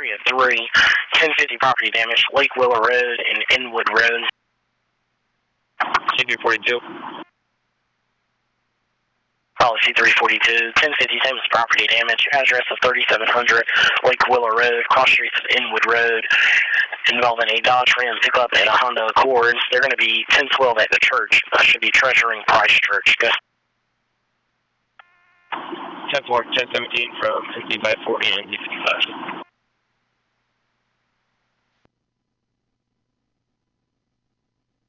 area 3, 1050 property damage, Lake Willow Road and Inwood Road. C342. Policy 342, 1050 same as property damage, address of 3700 Lake Willow Road, cross streets of Inwood Road, involving a Dodge Ram pickup and a Honda Accord. They're going to be 1012 at the church. That should be Treasuring Price Church. Go. 10-4, 1017 from 5540 and 55.